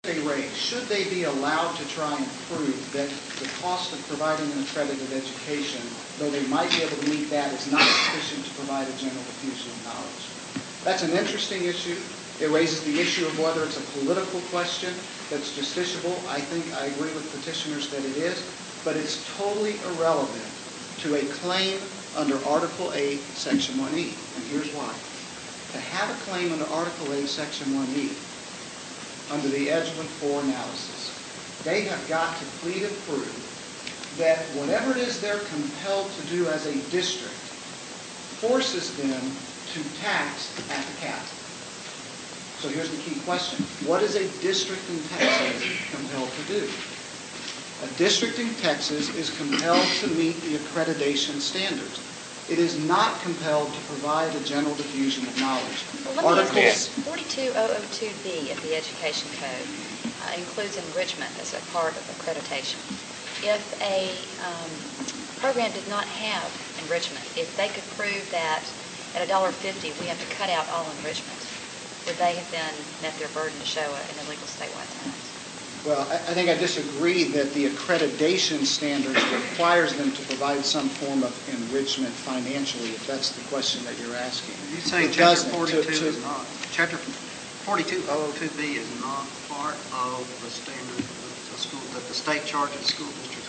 they raise, should they be allowed to try and prove that the cost of providing an accredited education, though they might be able to meet that, is not sufficient to provide a general diffusion of knowledge? That's an interesting issue. It raises the issue of whether it's a political question that's justiciable. I think I agree with petitioners that it is, but it's totally irrelevant to a claim under Article 8, Section 1E. And here's why. To have a claim under Article 8, Section 1E, under the Edgewood 4 analysis, they have got to plead and prove that whatever it is they're compelled to do as a district forces them to tax at the cap. So here's the key question. What is a district in Texas compelled to do? A district in Texas is compelled to meet the accreditation standards. It is not compelled to provide a general diffusion of knowledge. Well, let me ask this. 42002B of the Education Code includes enrichment as a part of accreditation. If a program did not have enrichment, if they could prove that at $1.50 we have to cut out all enrichment, would they have then met their burden to show an illegal statewide tax? Well, I think I disagree that the accreditation standards requires them to provide some form of enrichment financially, if that's the question that you're asking. You say Chapter 42 is not. Chapter 42002B is not part of the standard that the state charges school districts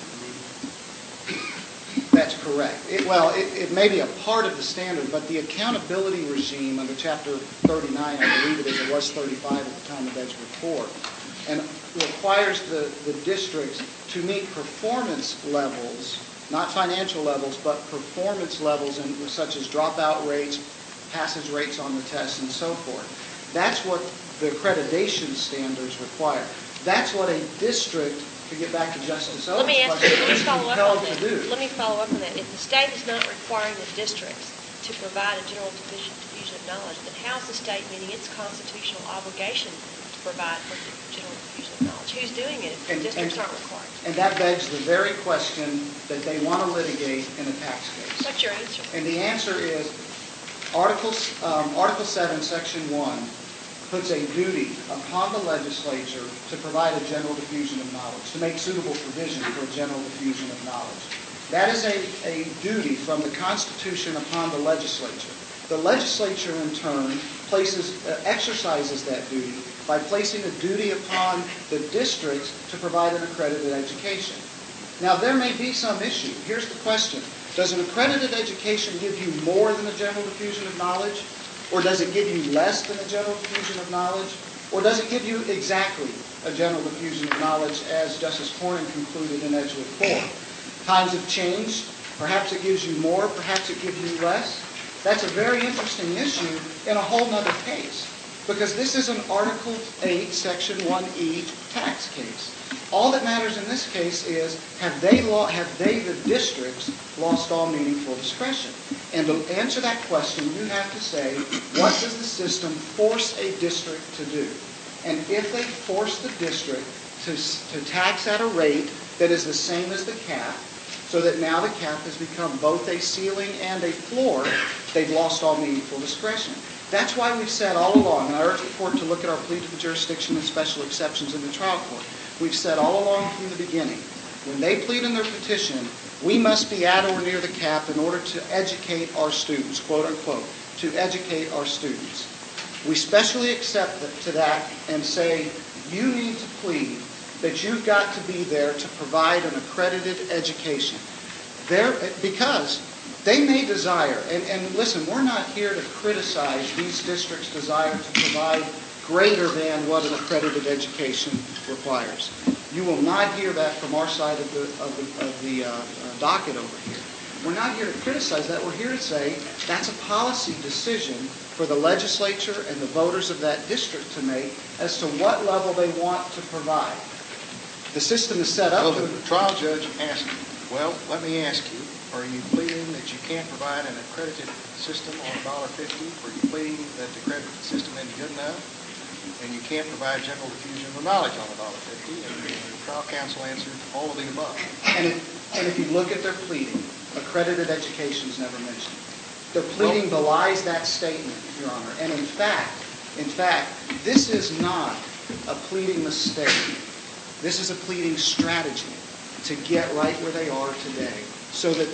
with meeting. That's correct. It may be a part of the standard, but the accountability regime under Chapter 39, I believe it is, it was 35 at the time of Edgewood 4, and requires the districts to meet performance levels, not financial levels, but performance levels such as dropout rates, passage rates on the tests, and so forth. That's what the accreditation standards require. That's what a district, to get back to Justice Owen's question, is compelled to do. Let me follow up on that. If the state is not requiring the districts to provide a general diffusion of knowledge, then how is the state meeting its constitutional obligation to provide for general diffusion of knowledge? Who's doing it if the districts aren't required? And that begs the very question that they want to litigate in a tax case. What's your answer? And the answer is Article 7, Section 1 puts a duty upon the legislature to provide a general diffusion of knowledge, to make suitable provision for a general diffusion of knowledge. That is a duty from the Constitution upon the legislature. The legislature, in turn, exercises that duty by placing a duty upon the districts to provide an accredited education. Now, there may be some issue. Here's the question. Does an accredited education give you more than a general diffusion of knowledge? Or does it give you less than a general diffusion of knowledge? Or does it give you exactly a general diffusion of knowledge, as Justice Cornyn concluded in Edgewood 4? Times have changed. Perhaps it gives you more. Perhaps it gives you less. That's a very interesting issue in a whole other case, because this is an Article 8, Section 1E tax case. All that matters in this case is, have they, the districts, lost all meaningful discretion? And to answer that question, you have to say, what does the system force a district to do? And if they force the district to tax at a rate that is the same as the cap, so that now the cap has become both a ceiling and a floor, they've lost all meaningful discretion. That's why we've said all along, and I urge the court to look at our plea to the jurisdiction and special exceptions in the trial court. We've said all along from the beginning, when they plead in their petition, we must be at or near the cap in order to educate our students, quote unquote, to educate our students. We specially accept to that and say, you need to plead that you've got to be there to provide an accredited education. Because they may desire, and listen, we're not here to criticize these districts' desire to provide greater than what an accredited education requires. You will not hear that from our side of the docket over here. We're not here to criticize that. We're here to say that's a policy decision for the legislature and the voters of that district to make as to what level they want to provide. The system is set up. Well, the trial judge asked me, well, let me ask you, are you pleading that you can't provide an accredited system on $1.50? Are you pleading that the accredited system isn't good enough? And you can't provide general diffusion of knowledge on $1.50? And the trial counsel answered all of the above. And if you look at their pleading, accredited education is never mentioned. Their pleading belies that statement, Your Honor. And in fact, this is not a pleading mistake. This is a pleading strategy to get right where they are today, so that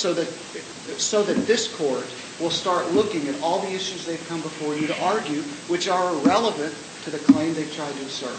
this court will start looking at all the issues they've come before you to argue, which are irrelevant to the claim they've tried to assert.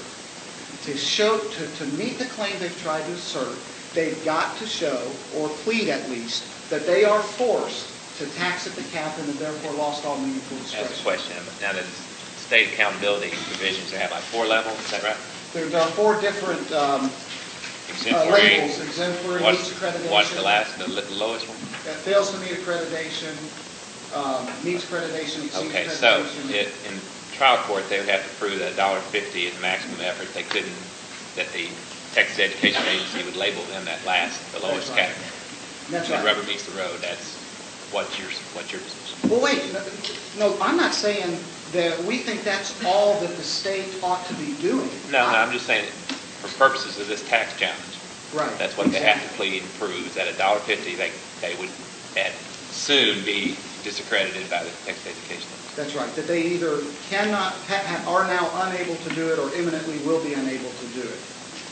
To meet the claim they've tried to assert, they've got to show, or plead at least, that they are forced to tax at the cap and have therefore lost all meaningful discretion. That's a question. Now, the state accountability provisions, they have like 4 levels, is that right? There are 4 different Exemplary. labels. Exemplary, meets accreditation. What's the lowest one? Fails to meet accreditation, meets accreditation, exceeds Okay, accreditation. so in trial court, they would have to prove that $1.50 is maximum effort. They couldn't, that the Texas Education Agency would label them the lowest right. category. That's When right. rubber meets the road, that's what's your position. Well, wait. No, I'm not saying that we think that's all that the state ought to be doing. No, I'm just saying, for purposes of this tax challenge, Right. that's what they have to exactly. plead and prove, is that $1.50 they would soon be discredited by the Texas Education Agency. That's right. That they either cannot, are now unable to do it, or imminently will be unable to do it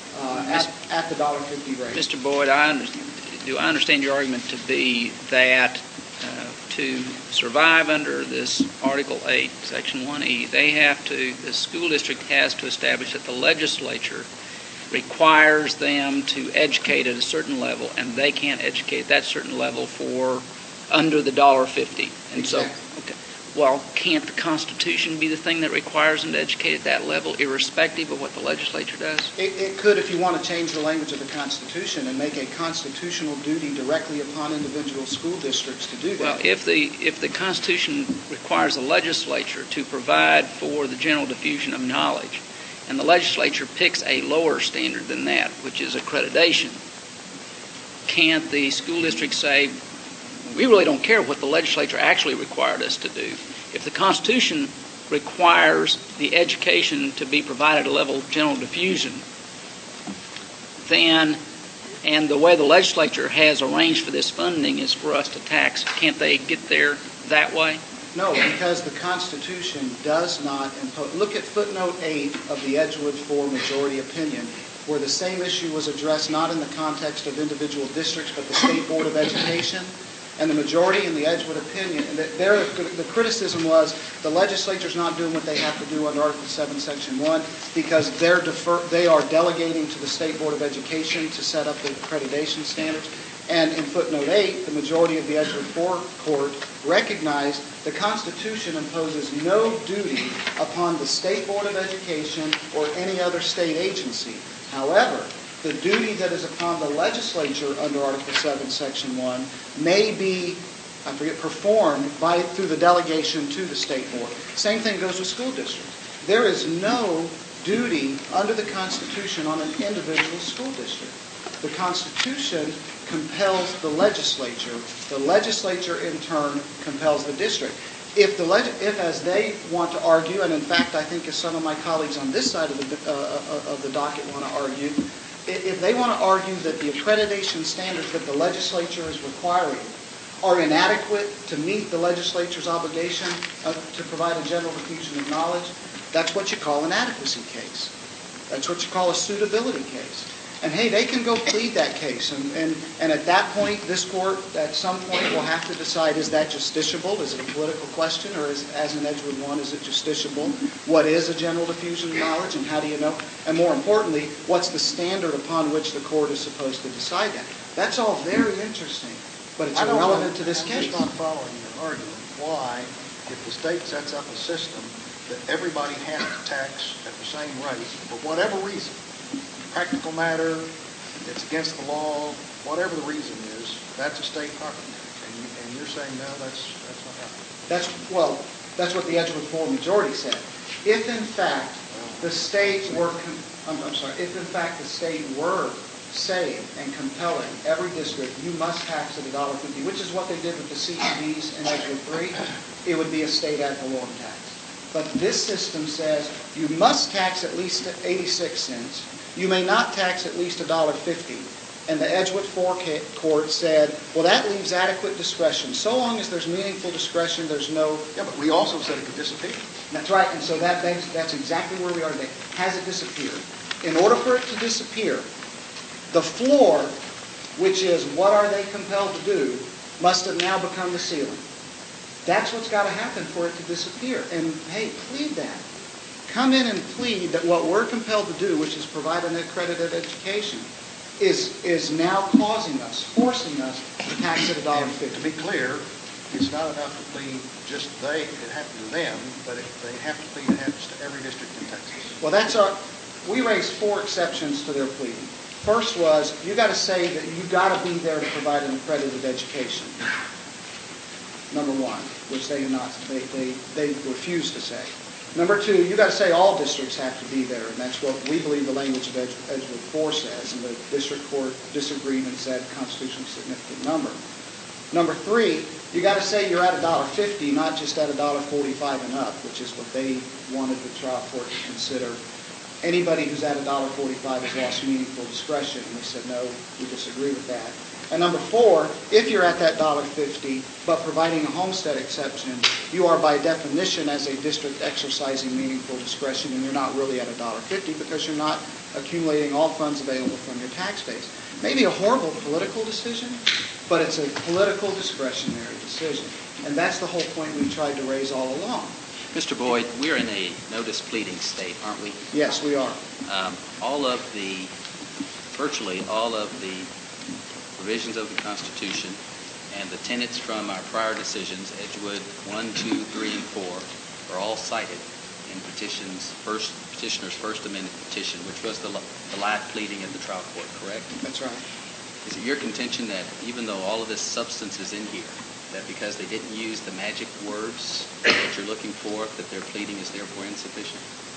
at the $1.50 rate. Mr. Boyd, do I understand your argument to be that to survive under this Article 8, Section 1E, the school district has to establish that the legislature requires them to educate at a certain level, and they can't educate at that certain level for under the $1.50. And Exactly. so, okay. Well, can't the Constitution be the thing that requires them to educate at that level, irrespective of what the legislature does? It could, if you want to change the language of the Constitution and make a constitutional duty directly upon individual school districts to do that. Well, if the Constitution requires the legislature to provide for the general diffusion of knowledge, and the legislature picks a lower standard than that, which is accreditation, can't the school district say, we really don't care what the legislature actually required us to do? If the Constitution requires the education to be provided at a level of general diffusion, then, and the way the legislature has arranged for this funding is for us to tax, can't they get there that way? No, because the Constitution does not impose. Look at footnote 8 of the Edgewood 4 majority opinion, where the same issue was addressed not in the context of individual districts, but the State Board of Education. And the majority in the Edgewood opinion, the criticism was the legislature's not doing what they have to do under Article 7, Section 1, because they are delegating to the State Board of Education to set up the accreditation standards. And in footnote 8, the majority of the Edgewood 4 court recognized the Constitution imposes no duty upon the State Board of Education or any other state agency. However, the duty that is upon the legislature under Article 7, Section 1 may be, performed through the delegation to the State Board. Same thing goes with school districts. There is no duty under the Constitution on an individual school district. The Constitution compels the legislature. The legislature, in turn, compels the district. If, as they want to argue, and in fact I think as some of my colleagues on this side of the docket want to argue, if they want to argue that the accreditation standards that the legislature is requiring are inadequate to meet the legislature's obligation to provide a general diffusion of knowledge, that's what you call an adequacy case. That's what you call a suitability case. And hey, they can go plead that case. And at that point, this court, at some point, will have to decide, is that justiciable? Is it a political question? Or as in Edgewood 1, is it justiciable? What is a general diffusion of knowledge? And how do you know? And more importantly, what's the standard upon which the court is supposed to decide that? That's all very interesting. But it's irrelevant to this case. I'm just not following your argument. Why, if the state sets up a system that everybody has to tax at the same rate, for whatever reason, practical matter, it's against the law, whatever the reason is, that's a state property. And you're saying, no, that's not happening. That's what the Edgewood 4 majority said. If in fact the state were, saying and compelling every district, you must tax at $1.50, which is what they did with the CEDs in Edgewood 3, it would be a state ad valorem tax. But this system says you must tax at least 86 cents. You may not tax at least $1.50. And the Edgewood Court said, well, that leaves adequate discretion. So long as there's meaningful discretion, there's no... Yeah, but we also said it could disappear. That's right, and so that's exactly where we are today. Has it disappeared? In order for it to disappear, the floor, which is what are they compelled to do, must have now become the ceiling. That's what's got to happen for it to disappear. And, hey, plead that. Come in and plead that what we're compelled to do, which is provide an accredited education, is now causing us, forcing us to tax at $1.50. To be clear, it's not enough to plead just it happened to them, but they have to plead it happens to every district in Texas. Well, we raised 4 exceptions to their pleading. First was, you got to say that you got to be there to provide an accredited education. Number 1, which they do not, they refuse to say. Number 2, you got to say all districts have to be there, and that's what we believe the language of Edgewood 4 says, and the district court disagreed and said constitutionally significant number. Number 3, you got to say you're at $1.50, not just at $1.45 and up, which is what they wanted the trial court to consider. Anybody who's at $1.45 has lost meaningful discretion, and we said no, we disagree with that. And number 4, if you're at that $1.50, but providing a homestead exception, you are by definition as a district exercising meaningful discretion, and you're not really at $1.50 because you're not accumulating all funds available from your tax base. Maybe a horrible political decision, but it's a political discretionary decision. And that's the whole point we tried to raise all along. Mr. Boyd, we're in a notice pleading state, aren't we? Yes, we are. Virtually all of the provisions of the Constitution and the tenets from our prior decisions, Edgewood 1, 2, 3, and 4, are all cited in petitioner's First Amendment petition, which was the live pleading at the trial court, correct? That's right. Is it your contention that even though all of this substance is in here, that because they didn't use the magic words that you're looking for, that their pleading is therefore insufficient?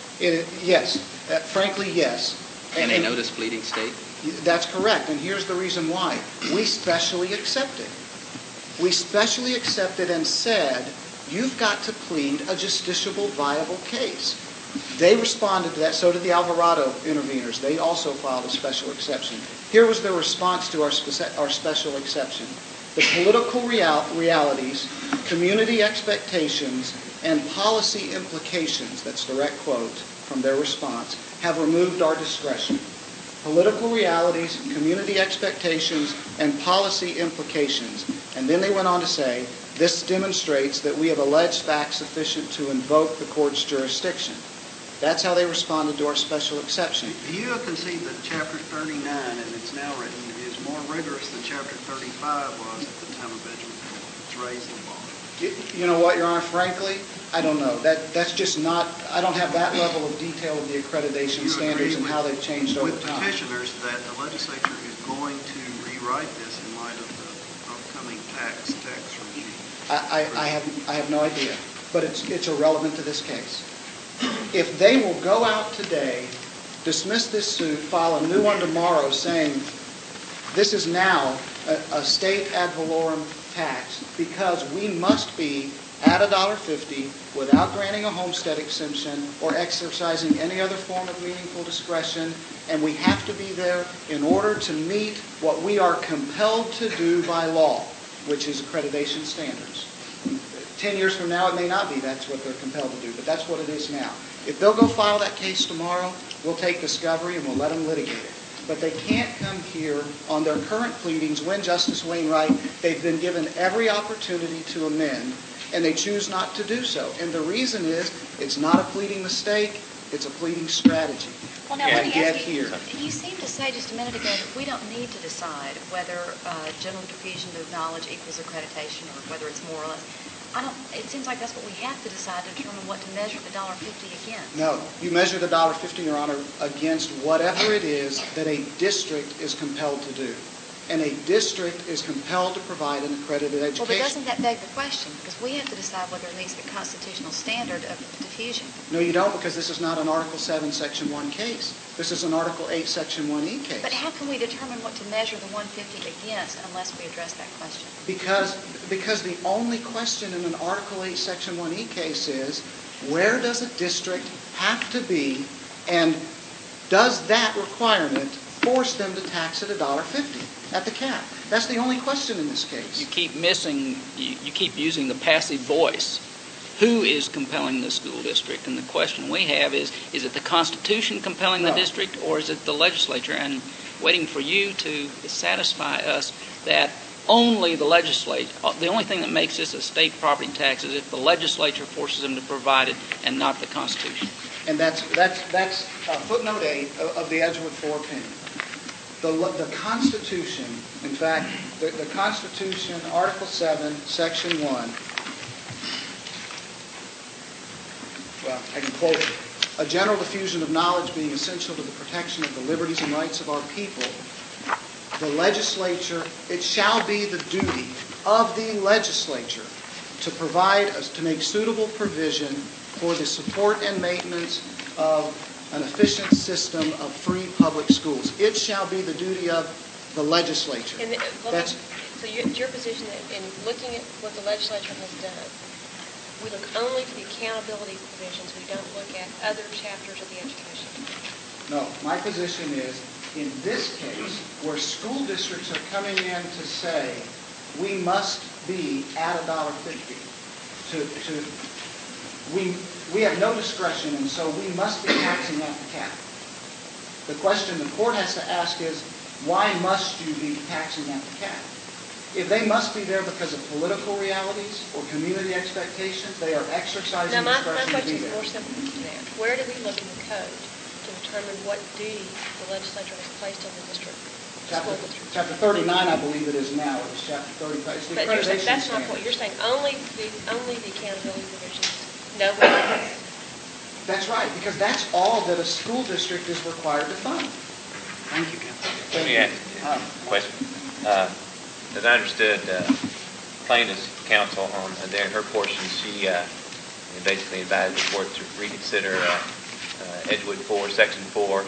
Yes. Frankly, yes. In a notice pleading state? That's correct, and here's the reason why. We specially accepted. We specially accepted and said, you've got to plead a justiciable, viable case. They responded to that, so did the Alvarado interveners. They also filed a special exception. Here was their response to our special exception. The political realities, community expectations, and policy implications, that's direct quote from their response, have removed our discretion. Political realities, community expectations, and policy implications. And then they went on to say, this demonstrates that we have alleged facts sufficient to invoke the court's jurisdiction. That's how they responded to our special exception. Do you concede that Chapter 39, as it's now written, is more rigorous than Chapter 35 was at the time of Edgewood Court? It's raised the bar. You know what, Your Honor, frankly, I don't know. That's just not, I don't have that level of detail of the accreditation standards and how they've changed over time. With petitioners that the legislature is going to rewrite this in light of the upcoming tax regime? I have no idea, but it's irrelevant to this case. If they will go out today, dismiss this suit, file a new one tomorrow saying this is now a state ad valorem tax because we must be at $1.50 without granting a homestead exemption or exercising any other form of meaningful discretion, and we have to be there in order to meet what we are compelled to do by law, which is accreditation standards. 10 years from now, it may not be that's what they're compelled to do, but that's what it is now. If they'll go file that case tomorrow, we'll take discovery and we'll let them litigate it. But they can't come here on their current pleadings when, Justice Wainwright, they've been given every opportunity to amend, and they choose not to do so. And the reason is, it's not a pleading mistake, it's a pleading strategy. Well, now, let me get ask you, here. you seemed to say just a minute ago that we don't need to decide whether general diffusion of knowledge equals accreditation or whether it's more or less. It seems like that's what we have to decide to determine what to measure the $1.50 against. No, you measure the $1.50, Your Honor, against whatever it is that a district is compelled to do. And a district is compelled to provide an accredited education. Well, but doesn't that beg the question? Because we have to decide whether it meets the constitutional standard of diffusion. No, you don't, because this is not an Article 7, Section 1 case. This is an Article 8, Section 1E case. But how can we determine what to measure the $1.50 against unless we address that question? Because the only question in an Article 8, Section 1E case is, where does a district have to be, and does that requirement force them to tax at $1.50 at the cap. That's the only question in this case. You keep using the passive voice. Who is compelling the school district? And the question we have is it the Constitution compelling the district, or is it the legislature? And waiting for you to satisfy us that only the legislature, the only thing that makes this a state property tax is if the legislature forces them to provide it and not the Constitution. And that's footnote 8 of the Edgewood 4 opinion. The Constitution, in fact, the Constitution, Article 7, Section 1, well, I can quote it. A general diffusion of knowledge being essential to the protection of the liberties and rights of our people, the legislature, it shall be the duty of the legislature to provide, to make suitable provision for the support and maintenance of an efficient system of free public schools. It shall be the duty of the legislature. So it's your position that in looking at what the legislature has done, we look only to the accountability provisions. We don't look at other chapters of the education. No, my position is, in this case, where school districts are coming in to say, we must be at $1.50. We have no discretion, and so we must be taxing at the cap. The question the court has to ask is, why must you be taxing at the cap? If they must be there because of political realities or community expectations, they are exercising now, discretion my to be question is there. more simple than that. Where do we look in the code to determine what duty the legislature has placed on the district? Chapter 39, I believe it is now. It was chapter 35. It's the But accreditation that's not standard. what you're saying. Only the accountability provisions. Nobody else. That's right, because that's all that a school district is required to fund. Thank you, Council. Let me ask a question. As I understood, plaintiff's counsel during her portion, she basically advised the court to reconsider Edgewood 4, Section 4,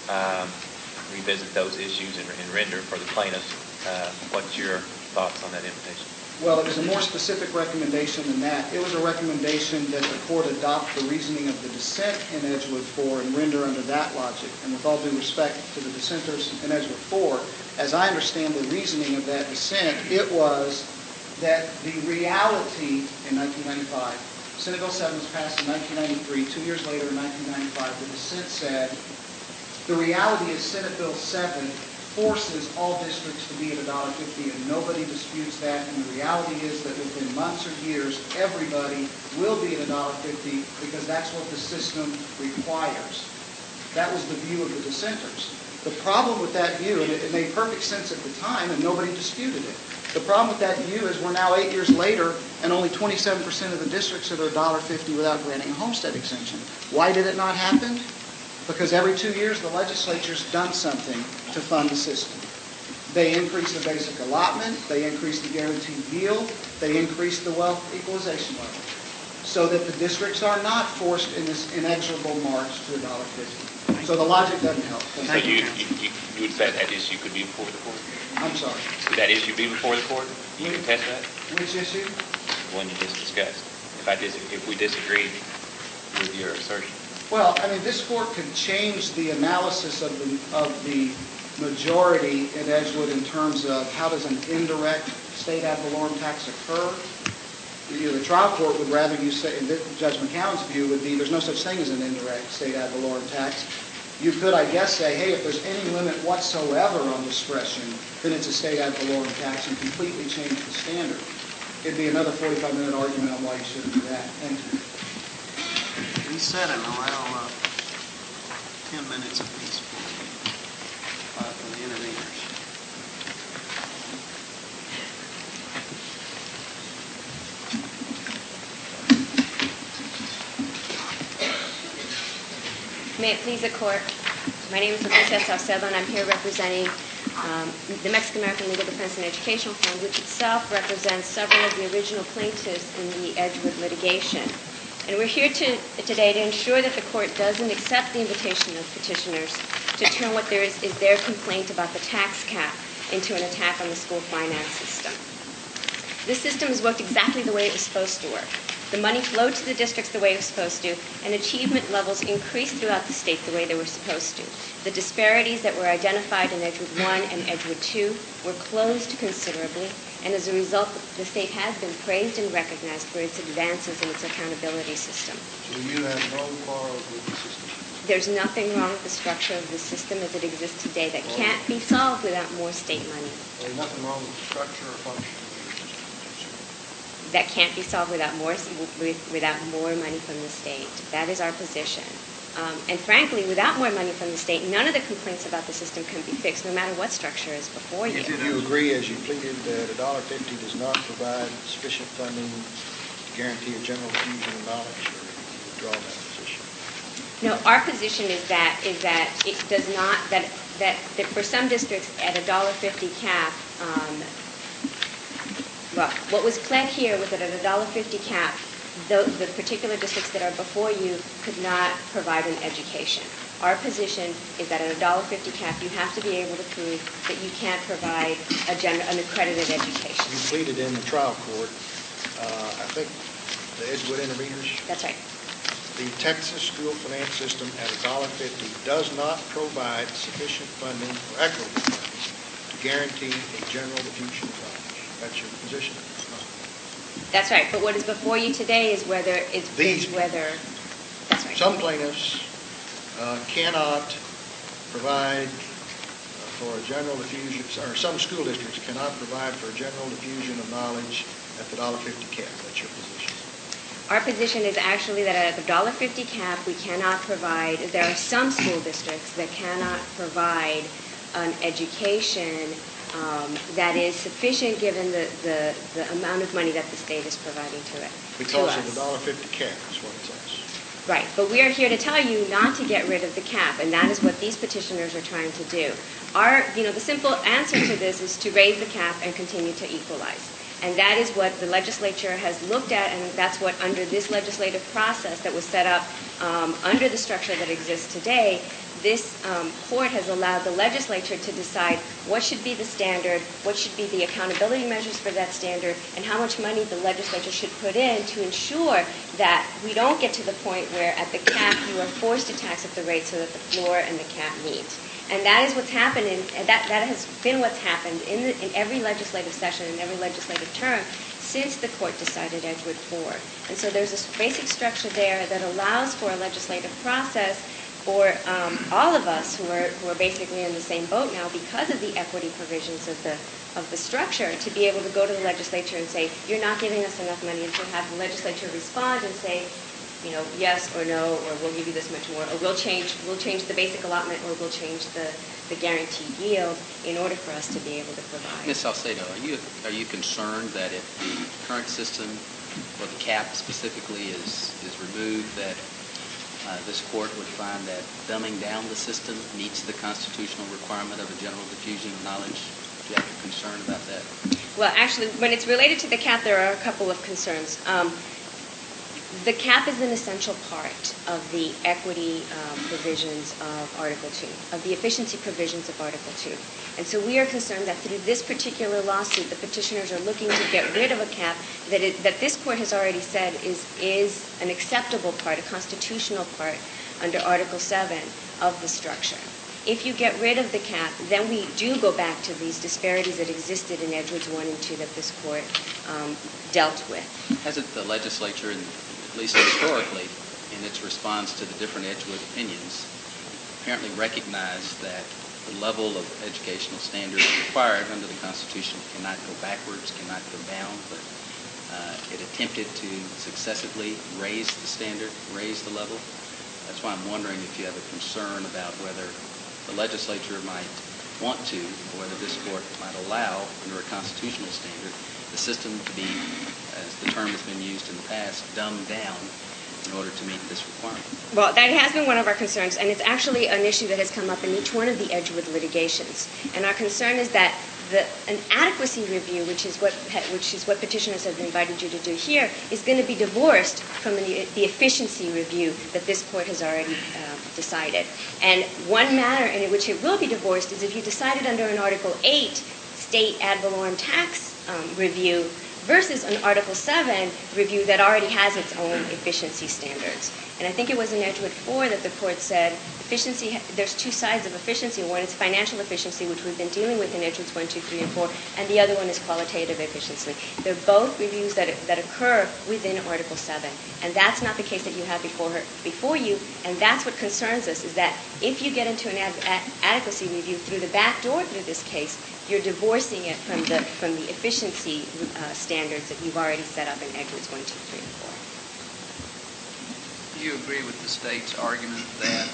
revisit those issues and render for the plaintiffs. What's your thoughts on that invitation? Well, it was a more specific recommendation than that. It was a recommendation that the court adopt the reasoning of the dissent in Edgewood 4 and render under that logic. And with all due respect to the dissenters in Edgewood 4, as I understand the reasoning of that dissent, it was that the reality in 1995, Senate Bill 7 was passed in 1993, 2 years later in 1995, the dissent said, the reality is Senate Bill 7 forces all districts to be at $1.50, and nobody disputes that. And the reality is that within months or years, everybody will be at $1.50 because that's what the system requires. That was the view of the dissenters. The problem with that view, and it made perfect sense at the time, and nobody disputed it. The problem with that view is we're now 8 years later, and only 27% of the districts are at $1.50 without granting a homestead exemption. Why did it not happen? Because every 2 years, the legislature's done something to fund the system. They increased the basic allotment, they increased the guaranteed yield, they increased the wealth equalization level, so that the districts are not forced in this inexorable march to $1.50. So the logic doesn't help. So you would say that issue could be before the court? I'm sorry. Would that issue be before the court? You contest that? Which issue? The one you just discussed. If we disagreed with your assertion. Well, I mean, this court could change the analysis of the majority in Edgewood in terms of how does an indirect state ad valorem tax occur. The trial court would rather you say, and Judge McCown's view would be, there's no such thing as an indirect state ad valorem tax. You could, I guess, say, hey, if there's any limit whatsoever on discretion, then it's a state ad valorem tax and completely change the standard. It'd be another 45-minute argument on why you shouldn't do that. Thank you. Reset and allow 10 minutes apiece for the interveners. May it please the Court. My name is Leticia Salcedo, and I'm here representing the Mexican American Legal Defense and Educational Fund, which itself represents several of the original plaintiffs in the Edgewood litigation. And we're here today to ensure that the Court doesn't accept the invitation of petitioners to turn what there is their complaint about the tax cap into an attack on the school finance system. This system has worked exactly the way it was supposed to work. The money flowed to the districts the way it was supposed to, and achievement levels increased throughout the state the way they were supposed to. The disparities that were identified in Edgewood 1 and Edgewood 2 were closed considerably, and as a result, the state has been praised and recognized for its advances in its accountability system. So you have no quarrels with the system? There's nothing wrong with the structure of the system as it exists today that can't be solved without more state money. There's nothing wrong with the structure or function of the system? That can't be solved without more money from the state. That is our position. And frankly, without more money from the state, none of the complaints about the system can be fixed, no matter what structure is before you. Do you agree, as you pleaded, that $1.50 does not provide sufficient funding to guarantee a general diffusion of knowledge, or do you withdraw that position? No, our position is that it does not, that for some districts at $1.50 cap, well, what was pled here was that at $1.50 cap, the particular districts that are before you could not provide an education. Our position is that at $1.50 cap, you have to be able to prove that you can't provide an accredited education. You pleaded in the trial court, I think, the Edgewood Intervenors. That's right. The Texas school finance system at $1.50 does not provide sufficient funding or equitable funding to guarantee a general diffusion of knowledge. That's your position. That's right. But what is before you today is whether that's right. Some plaintiffs cannot provide for a general diffusion, or some school districts cannot provide for a general diffusion of knowledge at the $1.50 cap. That's your position. Our position is actually that at the $1.50 cap, we cannot provide, there are some school districts that cannot provide an education that is sufficient given the amount of money that the state is providing to it. Because of the $1.50 cap is what it says. Right, but we are here to tell you not to get rid of the cap, and that is what these petitioners are trying to do. The simple answer to this is to raise the cap and continue to equalize. And that is what the legislature has looked at, and that's what under this legislative process that was set up under the structure that exists today, this court has allowed the legislature to decide what should be the standard, what should be the accountability measures for that standard, and how much money the legislature should put in to ensure that we don't get to the point where at the cap you are forced to tax at the rate so that the floor and the cap meet. And that is what's happened, and that has been what's happened in every legislative session, in every legislative term, since the court decided Edgewood 4. And so there's this basic structure there that allows for a legislative process for all of us who are basically in the same boat now because of the equity provisions of the structure to be able to go to the legislature and say, you're not giving us enough money, and to have the legislature respond and say, yes or no, or we'll give you this much more, or we'll change the basic allotment, or we'll change the guaranteed yield in order for us to be able to provide. Ms. Salcedo, are you concerned that if the current system, or the cap specifically, is removed, that this court would find that dumbing down the system meets the constitutional requirement of a general diffusion of knowledge? Do you have a concern about that? Well, actually, when it's related to the cap, there are a couple of concerns. The cap is an essential part of the equity provisions of Article 2, of the efficiency provisions of Article 2. And so we are concerned that through this particular lawsuit, the petitioners are looking to get rid of a cap that this court has already said is an acceptable part, a constitutional part under Article 7 of the structure. If you get rid of the cap, then we do go back to these disparities that existed in Edgewood's 1 and 2 that this court dealt with. Hasn't the legislature, at least historically, in its response to the different Edgewood opinions, apparently recognized that the level of educational standards required under the Constitution cannot go backwards, cannot go down, but it attempted to successively raise the standard, raise the level? That's why I'm wondering if you have a concern about whether the legislature might want to, or whether this court might allow, under a constitutional standard, the system to be, as the term has been used in the past, dumbed down in order to meet this requirement. Well, that has been one of our concerns, and it's actually an issue that has come up in each one of the Edgewood litigations. And our concern is that an adequacy review, which is what petitioners have invited you to do here, is going to be divorced from the efficiency review that this court has already decided. And one manner in which it will be divorced is if you decided under an Article 8 state ad valorem tax review versus an Article 7 review that already has its own efficiency standards. And I think it was in Edgewood 4 that the court said efficiency, there's two sides of efficiency. One is financial efficiency, which we've been dealing with in Edgewood's 1, 2, 3, and 4, and the other one is qualitative efficiency. They're both reviews that occur within Article 7. And that's not the case that you have before you, and that's what concerns us, is that if you get into an adequacy review through the back door through this case, you're divorcing it from the efficiency standards that you've already set up in Edgewood's 1, 2, 3, and 4. Do you agree with the state's argument that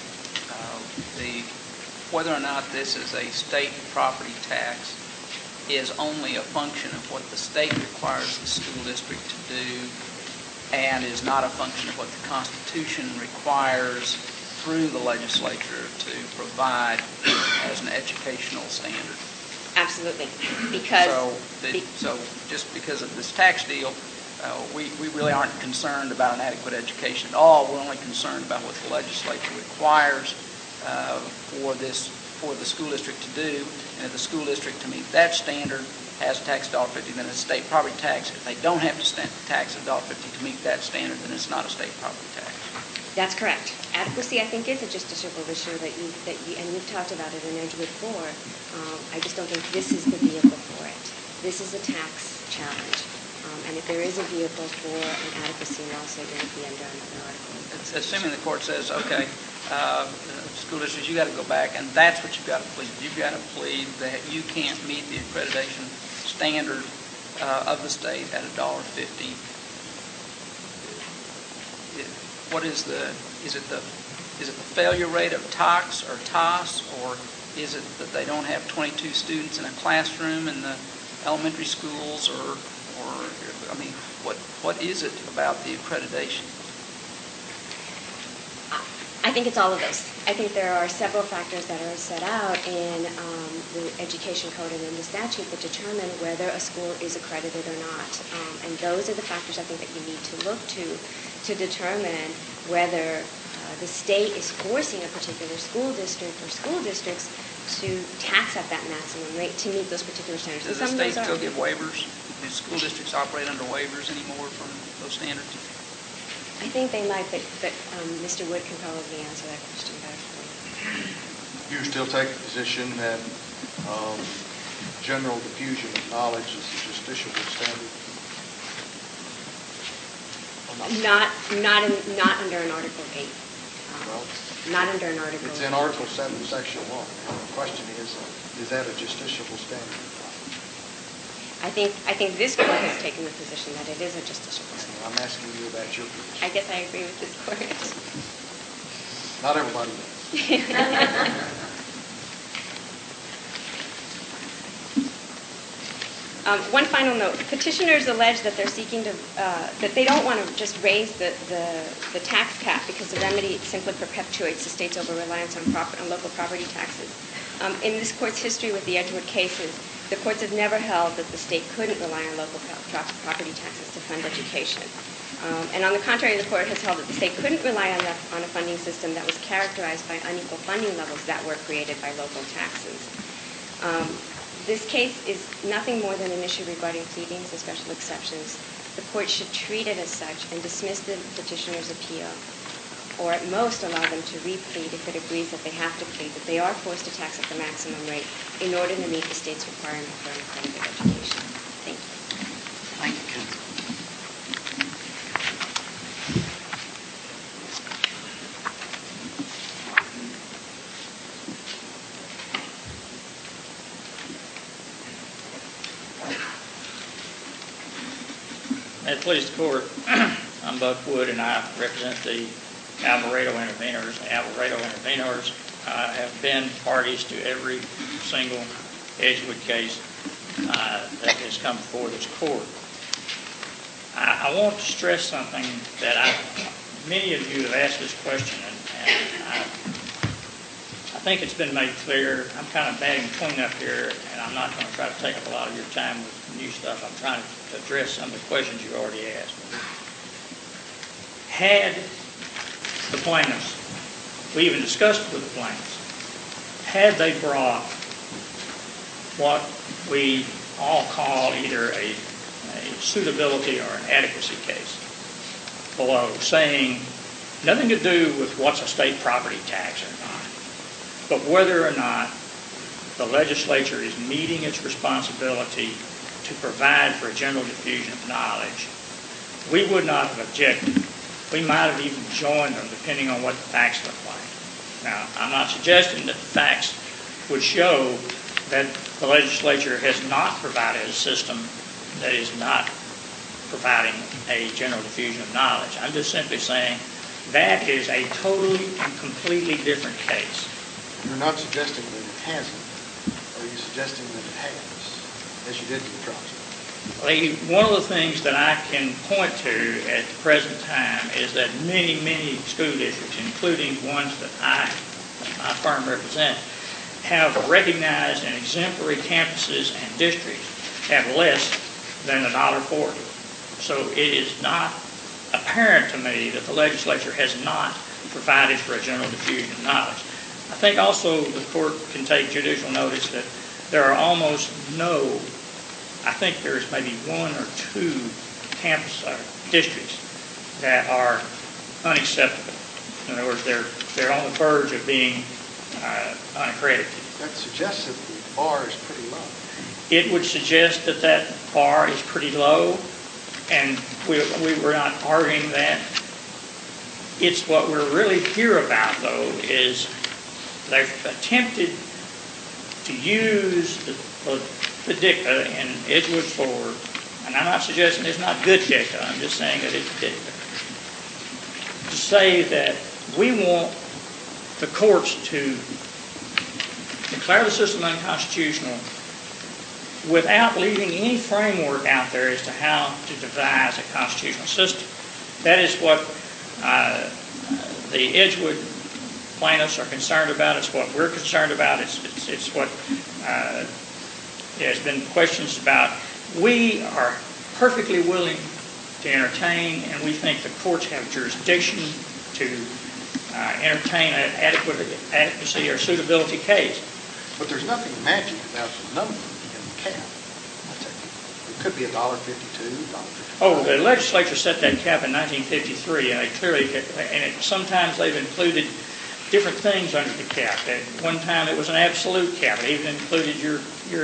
whether or not this is a state property tax is only a function of what the state requires the school district to do and is not a function of what the Constitution requires through the legislature to provide as an educational standard? Absolutely. Because so just because of this tax deal, we really aren't concerned about an adequate education at all. We're only concerned about what the legislature requires for the school district to do. And if the school district, to meet that standard, has a tax of $1.50, then it's a state property tax. If they don't have to tax $1.50 to meet that standard, then it's not a state property tax. that's correct. Adequacy, I think, is a justiciable issue and you've talked about it in Edgewood 4. I just don't think this is the vehicle for it. This is a tax challenge. And if there is a vehicle for an adequacy lawsuit, it would be under another article. Assuming the court says, okay, school districts, you got to go back, and that's what you've got to plead. You've got to plead that you can't meet the accreditation standard of the state at $1.50. What is it the failure rate of TOX or TOS, or is it that they don't have 22 students in a classroom in the elementary schools, or I mean, what is it about the accreditation? I think it's all of those. I think there are several factors that are set out in the education code and in the statute that determine whether a school is accredited or not. And those are the factors I think that you need to look to determine whether the state is forcing a particular school district or school districts to tax at that maximum rate to meet those particular standards. Does the state still give waivers? Do school districts operate under waivers anymore from those standards? I think they might, but Mr. Wood can probably answer that question better for you. You still take the position that general diffusion of knowledge is a justiciable standard? Not under an Article 8. Not under an Article 8. It's in Article 7, Section 1. And the question is that a justiciable standard? I think this court has taken the position that it is a justiciable standard. I'm asking you about your position. I guess I agree with this court. Not everybody does. One final note. Petitioners allege that they're seeking to, that they don't want to just raise the tax cap because the remedy simply perpetuates the state's over-reliance on local property taxes. In this court's history with the Edgewood cases, the courts have never held that the state couldn't rely on local property taxes to fund education. And on the contrary, the court has held that the state couldn't rely on a funding system that was characterized by unequal funding levels that were created by local taxes. This case is nothing more than an issue regarding pleadings and special exceptions. The court should treat it as such and dismiss the petitioner's appeal, or at most allow them to replead if it agrees that they have to plead, that they are forced to tax at the maximum rate in order to meet the state's requirement for an accredited education. Thank you. Thank you, Ken. May it please the court, I'm Buck Wood and I represent the Alvarado intervenors. The Alvarado intervenors have been parties to every single Edgewood case that has come before this court. I want to stress something that many of you have asked this question, and I think it's been made clear. I'm kind of batting cleanup here, and I'm not going to try to take up a lot of your time with new stuff. I'm trying to address some of the questions you already asked. Had the plaintiffs, we even discussed with the plaintiffs, had they brought what we all call either a suitability or an adequacy case below, saying nothing to do with what's a state property tax or not, but whether or not the legislature is meeting its responsibility to provide for a general diffusion of knowledge, we would not have objected. We might have even joined them, depending on what the facts look like. Now, I'm not suggesting that the facts would show that the legislature has not provided a system that is not providing a general diffusion of knowledge. I'm just simply saying that is a totally and completely different case. You're not suggesting that it hasn't. Are you suggesting that it has, as you did with Troxel? One of the things that I can point to at the present time is that many, many school districts, including ones that my firm represents, have recognized and exemplary campuses and districts have less than $1.40. So it is not apparent to me that the legislature has not provided for a general diffusion of knowledge. I think also the court can take judicial notice that there are almost no, I think there's maybe one or two campus districts that are unacceptable. In other words, they're on the verge of being unaccredited. That suggests that the bar is pretty low. It would suggest that that bar is pretty low, and we were not arguing that. It's what we're really here about, though, is they've attempted to use the dicta in Edgewood Ford, and I'm not suggesting it's not good dicta, I'm just saying that it's dicta, to say that we want the courts to declare the system unconstitutional without leaving any framework out there as to how to devise a constitutional system. That is what the Edgewood plaintiffs are concerned about. It's what we're concerned about. It's what there's been questions about. We are perfectly willing to entertain, and we think the courts have jurisdiction to entertain an adequacy or suitability case. But there's nothing magic about the number in the cap. It could be $1.52, $1.55. Oh, the legislature set that cap in 1953, and they clearly, sometimes they've included different things under the cap. At one time, it was an absolute cap. It even included your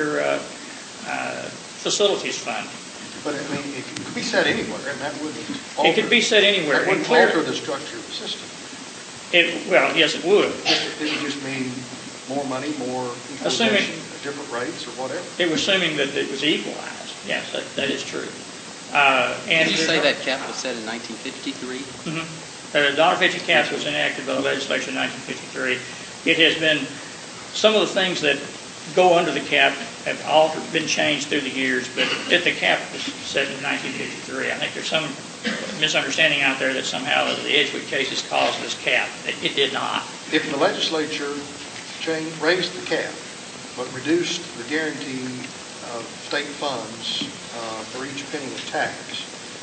facilities fund. But I mean, it could be set anywhere, and that wouldn't alter. It could be set anywhere. That wouldn't alter the structure of the system. Well, yes, it would. It would just mean more money, more equalization, different rates, or whatever. It was assuming that it was equalized. Yes, that is true. Did you say that cap was set in 1953? Mm-hmm. The $1.50 cap was enacted by the legislature in 1953. It has been, some of the things that go under the cap have been changed through the years, but the cap was set in 1953. I think there's some misunderstanding out there that somehow the Edgewood case has caused this cap. It did not. If the legislature raised the cap, but reduced the guarantee of state funds for each penny of tax,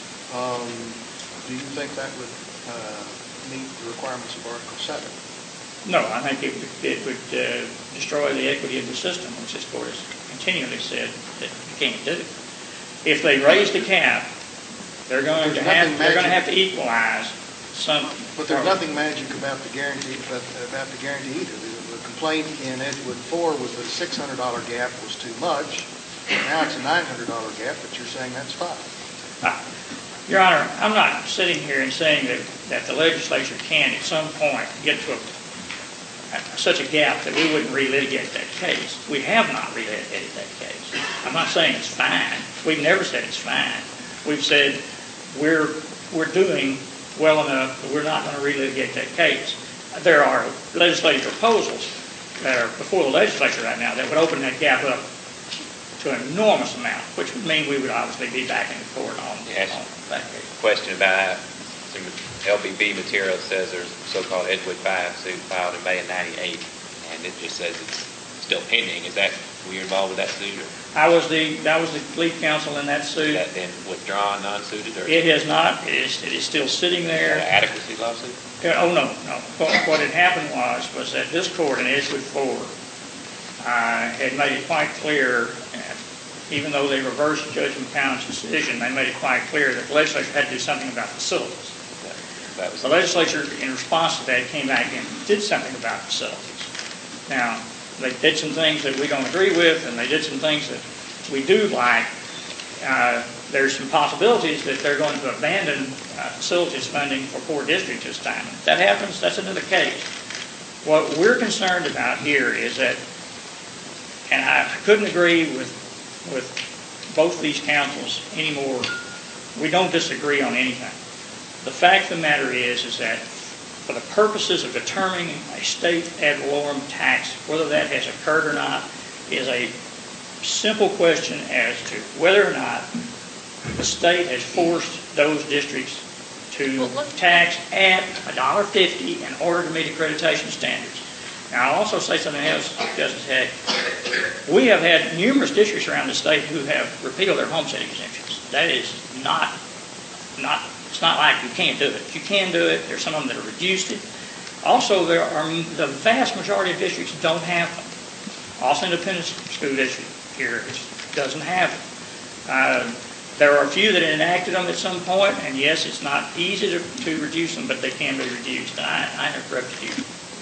do you think that would meet the requirements of Article 7? No, I think it would destroy the equity of the system, which this court has continually said that you can't do. If they raise the cap, they're going to have to equalize some. But there's nothing magic about the guarantee either. The complaint in Edgewood 4 was that a $600 gap was too much. Now it's a $900 gap, but you're saying that's fine. Your Honor, I'm not sitting here and saying that the legislature can at some point get to such a gap that we wouldn't relitigate that case. We have not relitigated that case. I'm not saying it's fine. We've never said it's fine. We've said we're doing well enough that we're not going to relitigate that case. There are legislative proposals that are before the legislature right now that would open that gap up to an enormous amount, which would mean we would obviously be back in the court on that case. Question about some LBB material says there's so-called Edgewood 5 suit filed in May of '98, and it just says it's still pending. Were you involved with that suit? I was the lead counsel in that suit. Has that been withdrawn, non-suited? Or it has not. It is still sitting there. Is it an adequacy lawsuit? Oh, no. What had happened was that this court in Edgewood 4 had made it quite clear even though they reversed Judge McCown's decision, they made it quite clear that the legislature had to do something about facilities. The legislature, in response to that, came back and did something about facilities. Now, they did some things that we don't agree with, and they did some things that we do like. There's some possibilities that they're going to abandon facilities funding for poor districts this time. If that happens, that's another case. What we're concerned about here is that, and I couldn't agree with both these councils anymore, we don't disagree on anything. The fact of the matter is that for the purposes of determining a state ad valorem tax, whether that has occurred or not, is a simple question as to whether or not the state has forced those districts to tax at $1.50 in order to meet accreditation standards. Now, I'll also say something else, Justice Heck. We have had numerous districts around the state who have repealed their homestead exemptions. That is not it's not like you can't do it. You can do it. There's some of them that have reduced it. Also, the vast majority of districts don't have them. Austin Independent School District here doesn't have them. There are a few that enacted them at some point, and yes, it's not easy to reduce them, but they can be reduced. And I interrupted you,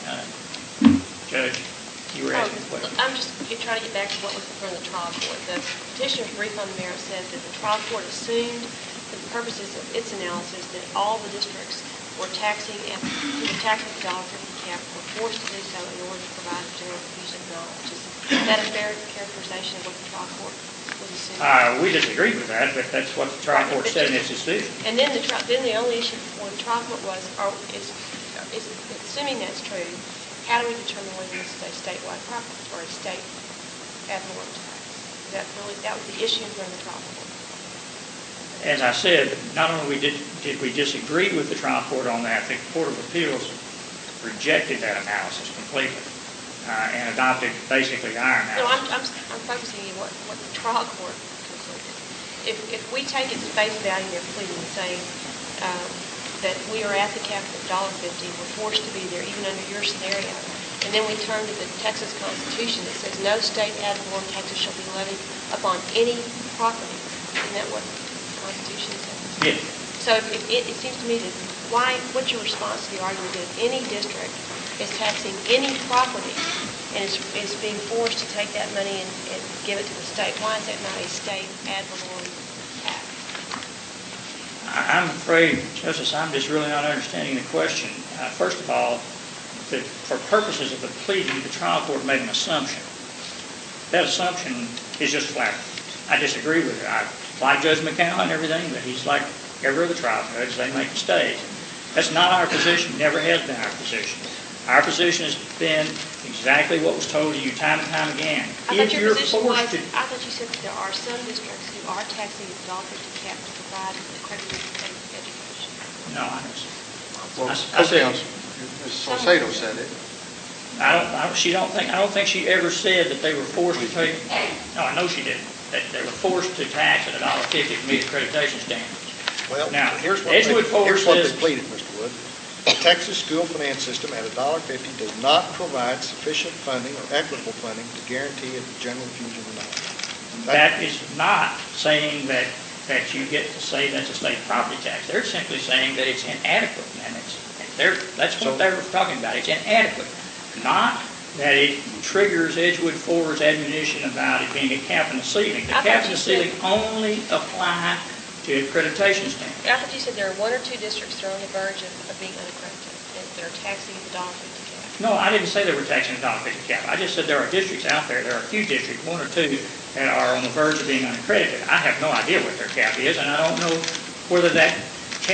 Judge. You were asking a question. I'm just trying to get back to what was before the trial court. The petitioner's brief on the merit says that the trial court assumed, for the purposes of its analysis, that all the districts were taxing at the $1.50 cap were forced to do so in order to provide a general diffusion of knowledge. Is that a fair characterization of what the trial court was assuming? We disagree with that, but that's what the trial court said in its decision. And then the only issue before the trial court was, assuming that's true, how do we determine whether this is a statewide property or a state ad valorem tax? That was the issue in front of the trial court. As I said, not only did we disagree with the trial court on that, the Court of Appeals rejected that analysis completely and adopted basically our analysis. No, I'm focusing on what the trial court concluded. If we take its face value in their pleading saying that we are at the cap of $1.50, we're forced to be there even under your scenario, and then we turn to the Texas Constitution that says no state ad valorem taxes shall be levied upon any property. Isn't that what the Constitution says? Yes. So it seems to me that what's your response to the argument that any district is taxing any property and is being forced to take that money and give it to the state? Why is that not a state ad valorem tax? I'm afraid, Justice, I'm just really not understanding the question. First of all, for purposes of the pleading, the trial court made an assumption. That assumption is just flat. I disagree with it. I like Judge McCown and everything, but he's like every other trial judge. They make mistakes. That's not our position. Never has been our position. Our position has been exactly what was told to you time and time again. I thought you said that there are some districts who are taxing the $1.50 cap to provide accredited education. No, I don't. Well, Ms. Salcedo said it. I don't think she ever said that they were forced to take. No, I know she didn't. That they were forced to tax at $1.50 to meet accreditation standards. Well, now, here's what they pleaded, Mr. Wood. The Texas school finance system at $1.50 does not provide sufficient funding or equitable funding to guarantee a general diffusion of knowledge. That is not saying that you get to say that's a state property tax. They're simply saying that it's inadequate, and that's what they're talking about. It's inadequate, not that it triggers Edgewood Ford's admonition about it being a cap in the ceiling. The cap in the ceiling only apply to accreditation standards. I thought you said there are one or two districts that are on the verge of being unaccredited and that are taxing the $1.50 cap. No, I didn't say they were taxing the $1.50 cap. I just said there are districts out there. There are a few districts, one or two, that are on the verge of being unaccredited. I have no idea what their cap is, and I don't know whether that cap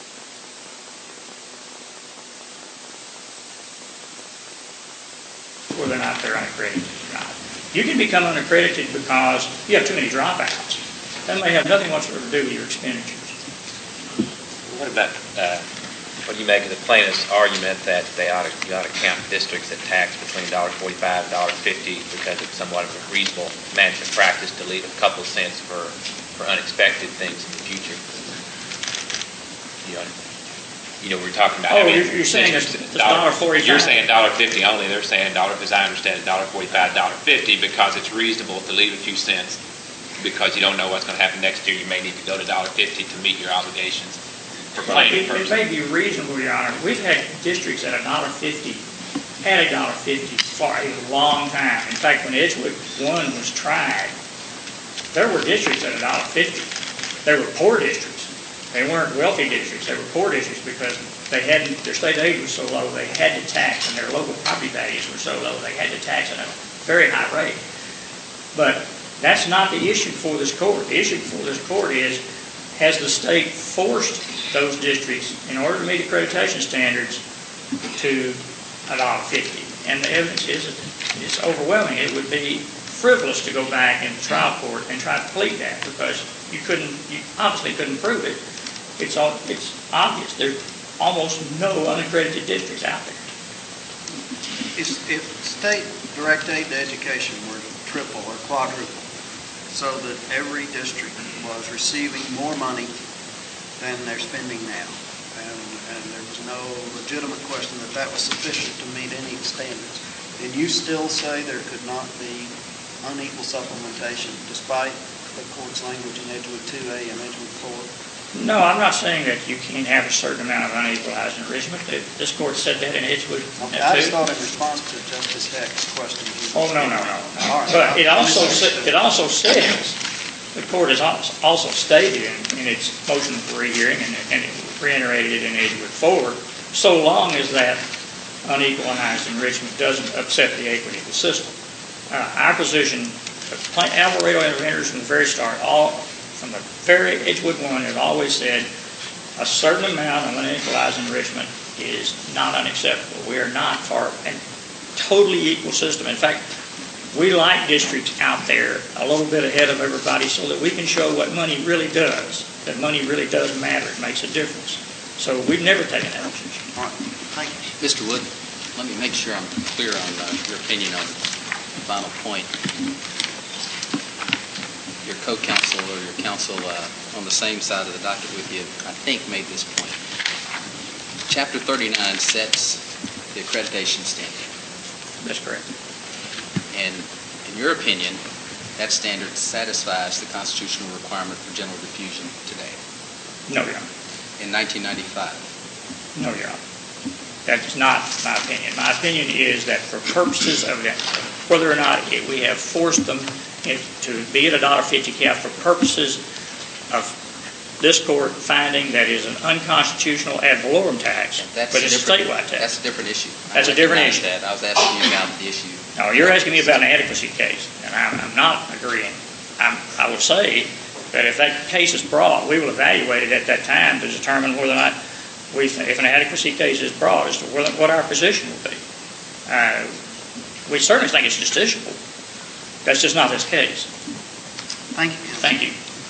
whether or not they're unaccredited or not. You can become unaccredited because you have too many dropouts. That may have nothing whatsoever to do with your expenditures. What about what do you make of the plaintiff's argument that you ought to count districts that tax between $1.45 and $1.50 because it's somewhat of a reasonable management practice to leave a couple of cents for unexpected things in the future? We're talking about. Oh, you're saying it's $1.45. You're saying $1.50 only. They're saying, as I understand it, $1.45, $1.50 because it's reasonable to leave a few cents. because you don't know what's going to happen next year, you may need to go to $1.50 to meet your obligations for Well, planning it purposes. may be reasonable, Your Honor. We've had districts at $1.50, had $1.50 for a long time. In fact, when Edgewood 1 was tried, there were districts at $1.50. They were poor districts. They weren't wealthy districts. They were poor districts because their state aid was so low they had to tax, and their local property values were so low they had to tax at a very high rate. But that's not the issue before this court. The issue before this court is, has the state forced those districts, in order to meet accreditation standards, to $1.50? And the evidence is overwhelming. It would be frivolous to go back in the trial court and try to plead that, because you obviously couldn't prove it. It's obvious. There's almost no unaccredited districts out there. If state direct aid to education were to triple or quadruple, so that every district was receiving more money than they're spending now, and there was no legitimate question that that was sufficient to meet any standards, then you still say there could not be unequal supplementation despite the court's language in Edgewood 2A and Edgewood 4? No, I'm not saying that you can't have a certain amount of unequalized enrichment. This court said that in Edgewood 2. Okay, I just thought in response to Justice Heck's question. Oh, no. All right. But it also says, the court has also stated in its motion for rehearing, and it reiterated it in Edgewood 4, so long as that unequalized enrichment doesn't upset the equity of the system. Our position, Alvarado interveners from the very start, from the very Edgewood 1, have always said a certain amount of unequalized enrichment is not unacceptable. We are not for a totally equal system. In fact, we like districts out there a little bit ahead of everybody so that we can show what money really does, that money really does matter. It makes a difference. So we've never taken that position. All right. Thank you. Mr. Wood, let me make sure I'm clear on your opinion on the final point. Your co-counsel or your counsel on the same side of the docket with you, I think, made this point. Chapter 39 sets the accreditation standard. That's correct. And in your opinion, that standard satisfies the constitutional requirement for general diffusion today? No, Your Honor. In 1995? No, Your Honor. That is not my opinion. My opinion is that for purposes of whether or not we have forced them to be at a $1.50 cap for purposes of this court finding that is an unconstitutional ad valorem tax, but it's a statewide tax. That's a different issue. That's a different issue. I was asking you about the issue. No, you're asking me about an adequacy case, and I'm not agreeing. I will say that if that case is brought, we will evaluate it at that time to determine whether or not if an adequacy case is brought, as to what our position will be. We certainly think it's justiciable. That's just not this case. Thank you. Thank you.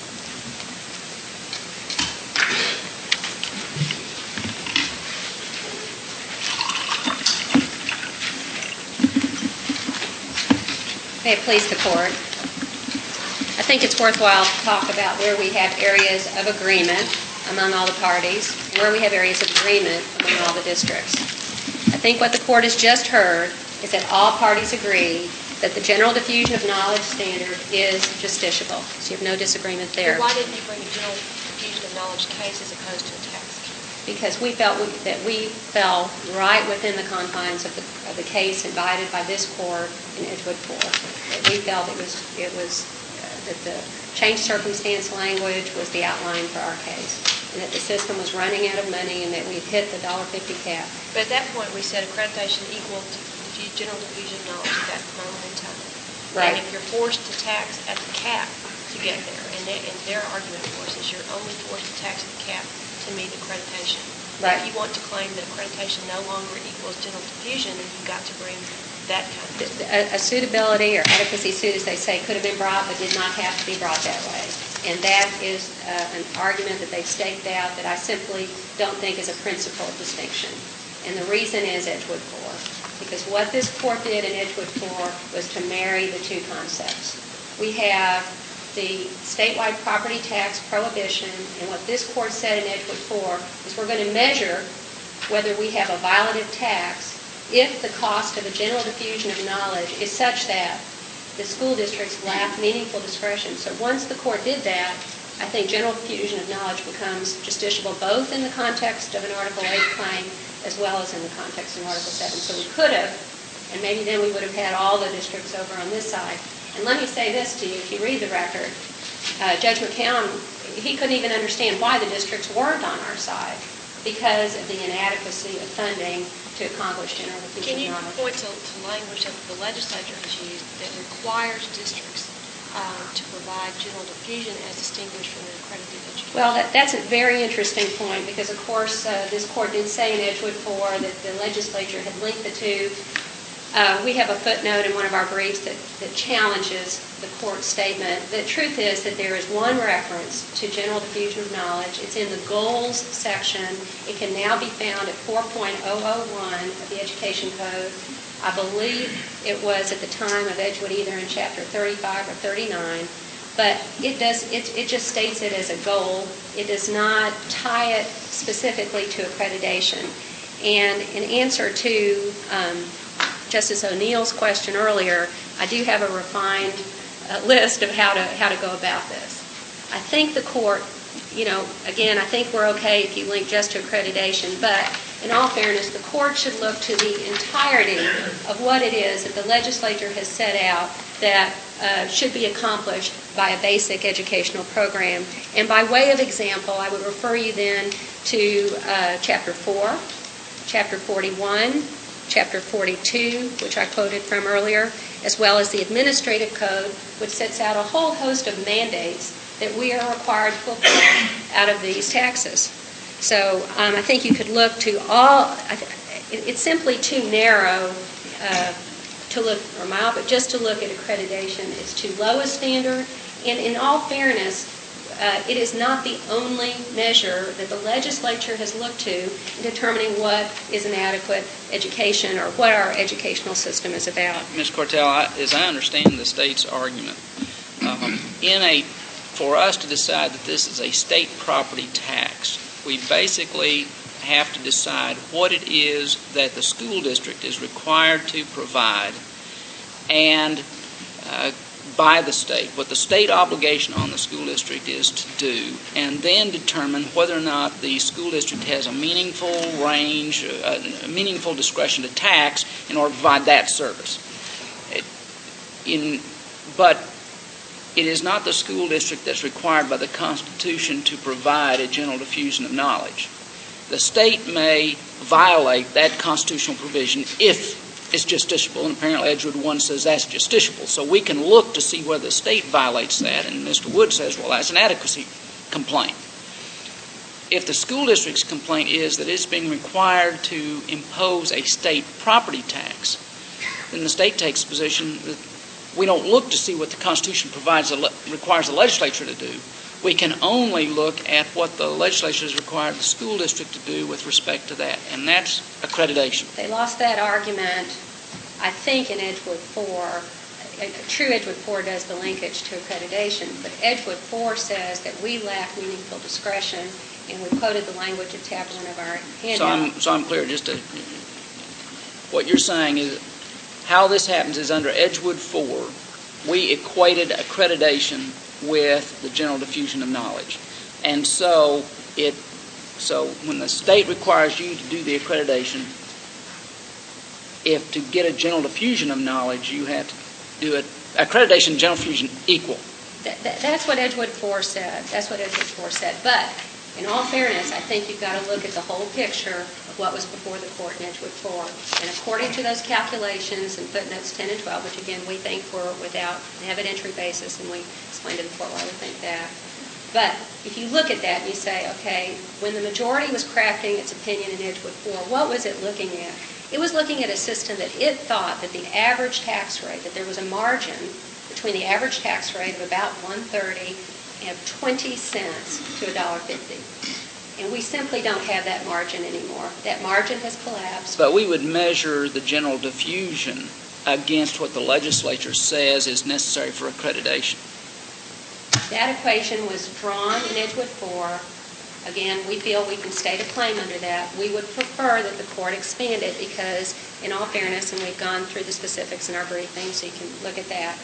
May it please the court. I think it's worthwhile to talk about where we have areas of agreement among all the parties, where we have areas of agreement among all the districts. I think what the court has just heard is that all parties agree that the general diffusion of knowledge standard is justiciable. So you have no disagreement there. Why didn't you bring a general diffusion of knowledge case as opposed to a tax case? Because we felt that we fell right within the confines of the case invited by this court in Edgewood 4. That we felt it was that the changed circumstance language was the outline for our case, and that the system was running out of money, and that we've hit the $1.50 cap. But at that point, we said accreditation equal to general diffusion of knowledge at that moment in time. Right. And if you're forced to tax at the cap to get there, and their argument, of course, is you're only forced to tax at the cap to meet accreditation. Right. If you want to claim that accreditation no longer equals general diffusion, then you've got to bring that kind of thing. A suitability or adequacy suit, as they say, could have been brought but did not have to be brought that way. And that is an argument that they've staked out that I simply don't think is a principled distinction. And the reason is Edgewood 4. Because what this court did in Edgewood 4 was to marry the two concepts. We have the statewide property tax prohibition, and what this court said in Edgewood 4 is we're going to measure whether we have a violative tax if the cost of a general diffusion of knowledge is such that the school districts lack meaningful discretion. So once the court did that, I think general diffusion of knowledge becomes justiciable both in the context of an Article 8 claim as well as in the context of Article 7. So we could have, and maybe then we would have had all the districts over on this side. And let me say this to you, if you read the record, Judge McCown, he couldn't even understand why the districts weren't on our side because of the inadequacy of funding to accomplish general diffusion of knowledge. Can you point to language that the legislature has used that requires districts to provide general diffusion as distinguished from an accredited education? Well, that's a very interesting point because, of course, this court did say in Edgewood 4 that the legislature had linked the two. We have a footnote in one of our briefs that challenges the court's statement. The truth is that there is one reference to general diffusion of knowledge. It's in the goals section. It can now be found at 4.001 of the Education Code. I believe it was at the time of Edgewood either in Chapter 35 or 39. But it just states it as a goal. It does not tie it specifically to accreditation. And in answer to Justice O'Neill's question earlier, I do have a refined list of how to go about this. I think the court, again, I think we're okay if you link just to accreditation, but in all fairness, the court should look to the entirety of what it is that the legislature has set out that should be accomplished by a basic educational program. And by way of example, I would refer you then to Chapter 4, Chapter 41, Chapter 42, which I quoted from earlier, as well as the Administrative Code, which sets out a whole host of mandates that we are required to fulfill out of these taxes. So I think you could look to all, it's simply too narrow to look, or myopic, just to look at accreditation. It's too low a standard, and in all fairness, it is not the only measure that the legislature has looked to in determining what is an adequate education or what our educational system is about. Ms. Cortell, as I understand the state's argument, for us to decide that this is a state property tax, we basically have to decide what it is that the school district is required to provide and by the state, what the state obligation on the school district is to do, and then determine whether or not the school district has a meaningful range, a meaningful discretion to tax in order to provide that service. But it is not the school district that's required by the Constitution to provide a general diffusion of knowledge. The state may violate that constitutional provision if it's justiciable, and apparently Edgewood 1 says that's justiciable. So we can look to see whether the state violates that, and Mr. Wood says, well, that's an adequacy complaint. If the school district's complaint is that it's being required to impose a state property tax, then the state takes the position that we don't look to see what the Constitution requires the legislature to do. We can only look at what the legislature has required the school district to do with respect to that, and that's accreditation. They lost that argument, I think, in Edgewood 4. True, Edgewood 4 does the linkage to accreditation, but Edgewood 4 says that we lack meaningful discretion, and we quoted the language of Tab 1 of our handout. So I'm clear. What you're saying is how this happens is under Edgewood 4, we equated accreditation with the general diffusion of knowledge. And so when the state requires you to do the accreditation, if to get a general diffusion of knowledge, you have to do it, accreditation and general diffusion equal. That's what Edgewood 4 said. That's what Edgewood 4 said. But in all fairness, I think you've got to look at the whole picture of what was before the court in Edgewood 4. And according to those calculations in footnotes 10 and 12, which again we think were without an evidentiary basis, and we explained to the court why we think that. But if you look at that and you say, okay, when the majority was crafting its opinion in Edgewood 4, what was it looking at? It was looking at a system that it thought that the average tax rate, that there was a margin between the average tax rate of about $1.30 and 20 cents to $1.50. And we simply don't have that margin anymore. That margin has collapsed. But we would measure the general diffusion against what the legislature says is necessary for accreditation. That equation was drawn in Edgewood 4. Again, we feel we can state a claim under that. We would prefer that the court expand it because, in all fairness, and we've gone through the specifics in our briefing, so you can look at that.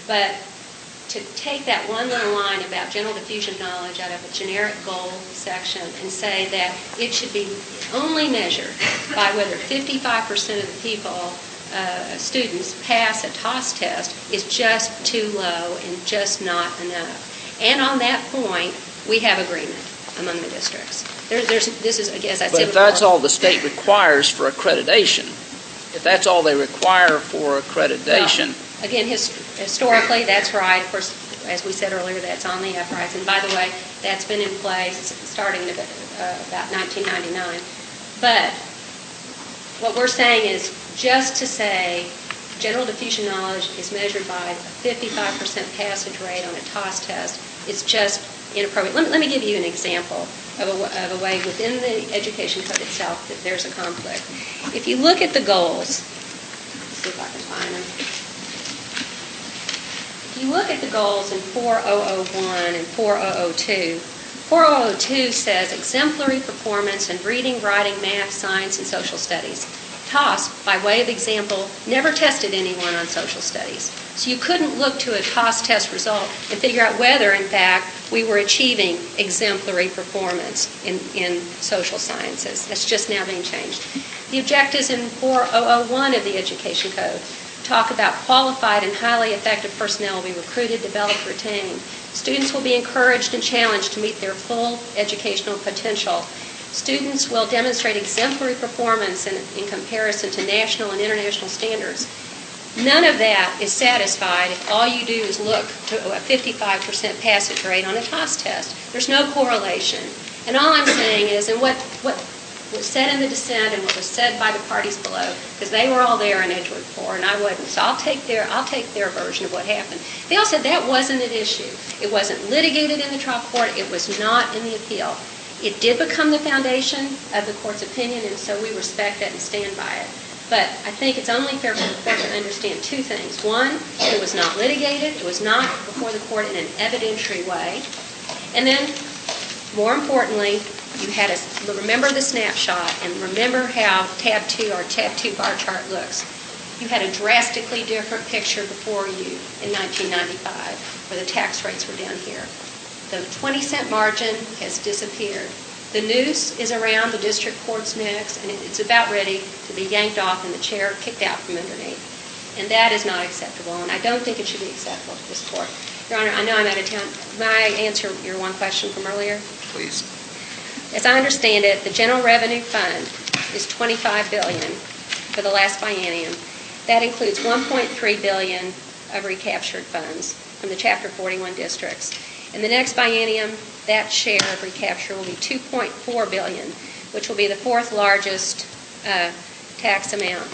But to take that one little line about general diffusion knowledge out of a generic goal section and say that it should be only measured by whether 55% of the people, students, pass a TOS test is just too low and just not enough. And on that point, we have agreement among the districts. This is, as I said before. But if that's all the state requires for accreditation, if that's all they require for accreditation. Well, again, historically, that's right. Of course, as we said earlier, that's on the FRIs. And by the way, that's been in place starting about 1999. But what we're saying is just to say general diffusion knowledge is measured by a 55% passage rate on a TOS test is just inappropriate. Let me give you an example of a way within the education code itself that there's a conflict. If you look at the goals, let's see if I can find them. If you look at the goals in 4001 and 4002, 4002 says exemplary performance in reading, writing, math, science, and social studies. TOS, by way of example, never tested anyone on social studies. So you couldn't look to a TOS test result and figure out whether, in fact, we were achieving exemplary performance in social sciences. That's just now being changed. The objectives in 4001 of the Education Code talk about qualified and highly effective personnel will be recruited, developed, retained. Students will be encouraged and challenged to meet their full educational potential. Students will demonstrate exemplary performance in comparison to national and international standards. None of that is satisfied if all you do is look to a 55% passage rate on a TOS test. There's no correlation. And all I'm saying is, and what was said in the dissent and what was said by the parties below, because they were all there in Edgewood 4 and I wasn't, so I'll take their version of what happened. They all said that wasn't an issue. It wasn't litigated in the trial court. It was not in the appeal. It did become the foundation of the court's opinion, and so we respect that and stand by it. But I think it's only fair for the court to understand two things. One, it was not litigated. It was not before the court in an evidentiary way. And then, more importantly, you had to remember the snapshot and remember how tab 2 or tab 2 bar chart looks. You had a drastically different picture before you in 1995, where the tax rates were down here. The 20-cent margin has disappeared. The noose is around the district court's necks, and it's about ready to be yanked off and the chair kicked out from underneath. And that is not acceptable, and I don't think it should be acceptable to this court. Your Honor, I know I'm out of time. May I answer your one question from earlier? Please. As I understand it, the General Revenue Fund is $25 billion for the last biennium. That includes $1.3 billion of recaptured funds from the Chapter 41 districts. In the next biennium, that share of recapture will be $2.4 billion, which will be the fourth largest tax amount.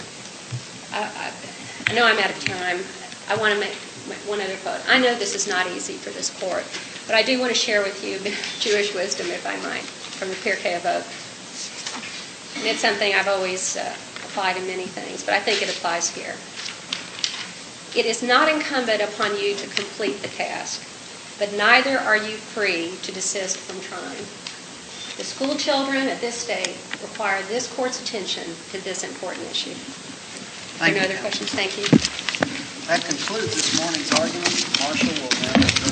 I know I'm out of time. I want to make one other quote. I know this is not easy for this court, but I do want to share with you Jewish wisdom, if I might, from the Pirkei Avot. And it's something I've always applied in many things, but I think it applies here. It is not incumbent upon you to complete the task, but neither are you free to desist from trying. The school children at this state require this court's attention to this important issue. Thank you. No other questions? Thank you. That concludes this morning's argument. Marshall will now